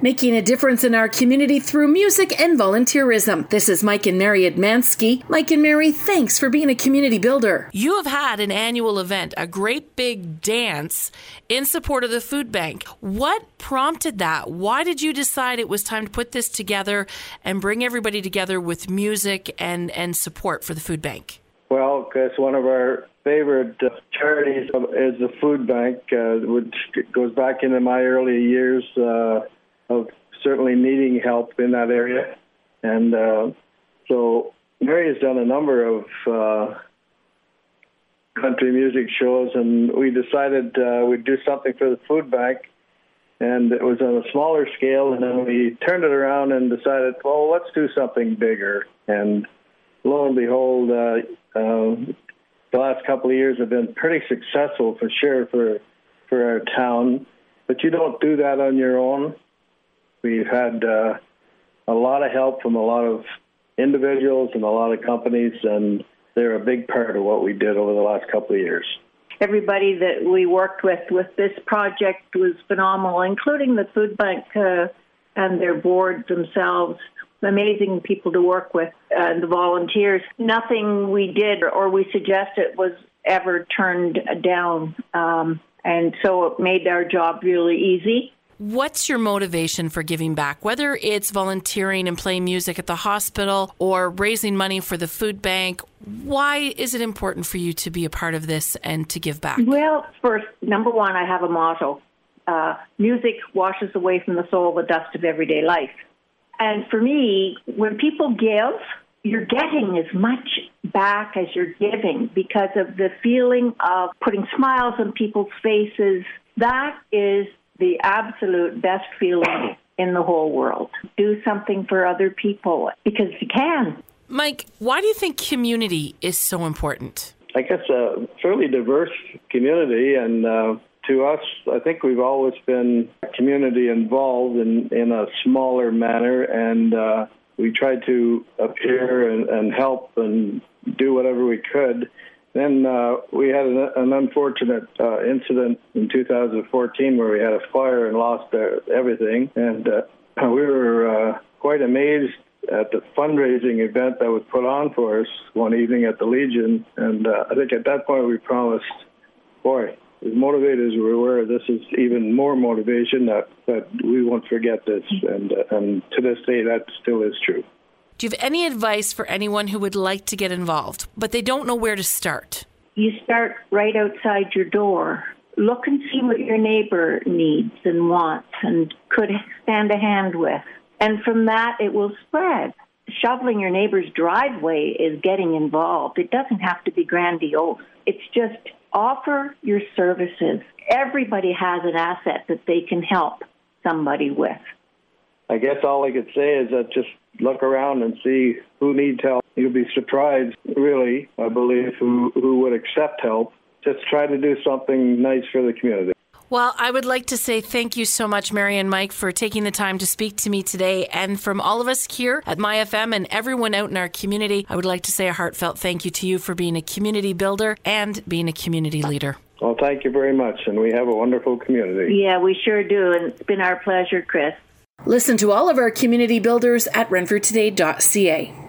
making a difference in our community through music and volunteerism. This is Mike and Mary Admansky. Mike and Mary, thanks for being a community builder. You have had an annual event, a great big dance in support of the food bank. What prompted that? Why did you decide it was time to put this together and bring everybody together with music and support for the food bank? Well, because one of our favorite charities is the food bank, which goes back into my early years of certainly needing help in that area. And so Mary has done a number of country music shows, and we decided we'd do something for the food bank. And it was on a smaller scale, and then we turned it around and decided, well, let's do something bigger. And lo and behold, the last couple of years have been pretty successful for sure for our town. But you don't do that on your own. We've had a lot of help from a lot of individuals and a lot of companies, and they're a big part of what we did over the last couple of years. Everybody that we worked with this project was phenomenal, including the food bank and their board themselves. Amazing people to work with, and the volunteers. Nothing we did or we suggested was ever turned down, and so it made our job really easy. What's your motivation for giving back? Whether it's volunteering and playing music at the hospital or raising money for the food bank, why is it important for you to be a part of this and to give back? Well, first, number one, I have a motto. Music washes away from the soul the dust of everyday life. And for me, when people give, you're getting as much back as you're giving because of the feeling of putting smiles on people's faces. That is the absolute best feeling in the whole world. Do something for other people because you can. Mike, why do you think community is so important? I guess a fairly diverse community, and to us, I think we've always been community involved in a smaller manner, and we tried to appear and help and do whatever we could. Then we had an unfortunate incident in 2014 where we had a fire and lost everything, and we were quite amazed at the fundraising event that was put on for us one evening at the Legion, and I think at that point we promised, boy, as motivated as we were, this is even more motivation that we won't forget this, and to this day that still is true. Do you have any advice for anyone who would like to get involved, but they don't know where to start? You start right outside your door. Look and see what your neighbor needs and wants and could stand a hand with. And from that, it will spread. Shoveling your neighbor's driveway is getting involved. It doesn't have to be grandiose. It's just offer your services. Everybody has an asset that they can help somebody with. I guess all I could say is that just look around and see who needs help. You'll be surprised, really, I believe, who would accept help. Just try to do something nice for the community. Well, I would like to say thank you so much, Mary and Mike, for taking the time to speak to me today. And from all of us here at MyFM and everyone out in our community, I would like to say a heartfelt thank you to you for being a community builder and being a community leader. Well, thank you very much. And we have a wonderful community. Yeah, we sure do. And it's been our pleasure, Chris. Listen to all of our community builders at renfrewtoday.ca.